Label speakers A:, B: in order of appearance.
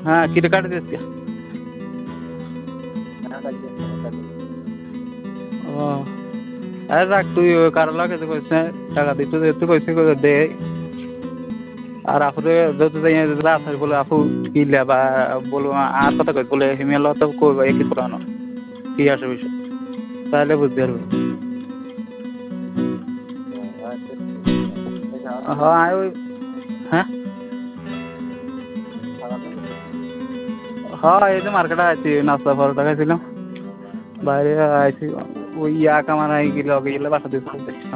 A: হ্যাঁ কিরে কাটে দিস কে? ও আরে রাখ তুই ওই কারো লাগে তো কইস না টাকা দিতে তুই কইছিস দে আর আপুরে যত যাই আসলে বলে আপু কি লেবা বলবো আর কথা কই বলে হিমেল তো কইবা একই পুরানো কি আসে বিষয় তাহলে বুঝতে পারবি। হ্যাঁ ওই হ্যাঁ হ্যাঁ এই যে মার্কেটে আছি নাস্তা পরোটা খাইছিলাম বাইরে আইছি ওই ইয়া কামার গেলে বাসা দিতে